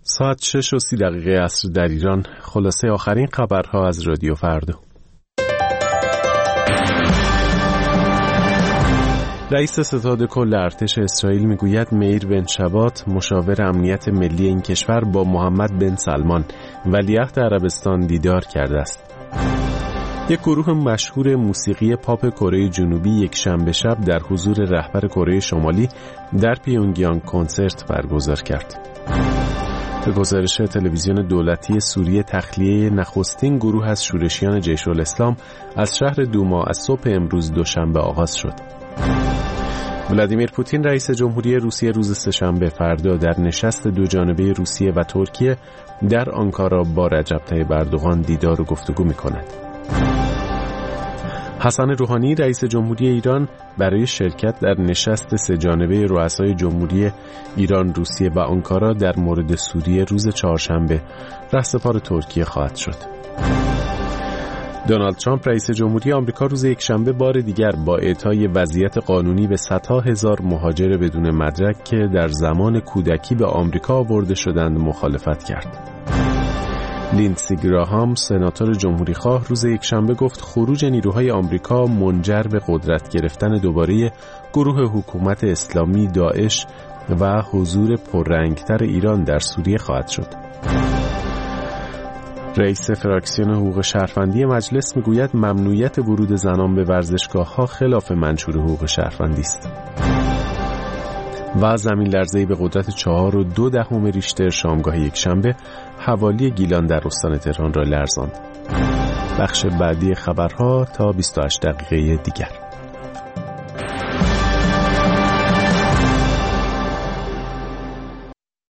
ساعت 6:30 عصر در ایران. خلاصه آخرین خبرها از رادیو فردا. رئیس ستاد کل ارتش اسرائیل میگوید میر بن شبات مشاور امنیت ملی این کشور با محمد بن سلمان ولیعهد عربستان دیدار کرده است. یک گروه مشهور موسیقی پاپ کره جنوبی یک شنبه شب در حضور رهبر کره شمالی در پیونگیانگ کنسرت برگزار کرد. به گزارش تلویزیون دولتی سوریه تخلیه نخستین گروه از شورشیان جیش الاسلام از شهر دوما از صبح امروز دوشنبه آغاز شد. ولادیمیر پوتین رئیس جمهوری روسیه روز سه‌شنبه فردا در نشست دوجانبه روسیه و ترکیه در آنکارا با رجب طیب اردوغان دیدار و گفتگو می‌کند. حسن روحانی رئیس جمهوری ایران برای شرکت در نشست سه‌جانبه رؤسای جمهوری ایران، روسیه و آنکارا در مورد سوریه روز چهارشنبه رهسپار ترکیه خواهد شد. دونالد ترامپ رئیس جمهوری آمریکا روز یکشنبه بار دیگر با اعطای وضعیت قانونی به صدها هزار مهاجر بدون مدرک که در زمان کودکی به آمریکا آورده شدند مخالفت کرد. لیندسی گراهام سناتور جمهوریخواه روز یکشنبه گفت خروج نیروهای آمریکا منجر به قدرت گرفتن دوباره گروه حکومت اسلامی داعش و حضور پررنگتر ایران در سوریه خواهد شد. رئیس فراکسیون حقوق شهروندی مجلس میگوید ممنوعیت ورود زنان به ورزشگاه‌ها خلاف منشور حقوق شهروندی است. و زمین لرزه‌ای به قدرت 4.2 ریشتر شامگاه یکشنبه حوالی گیلان در استان تهران را لرزاند. بخش بعدی خبرها تا 28 دقیقه دیگر.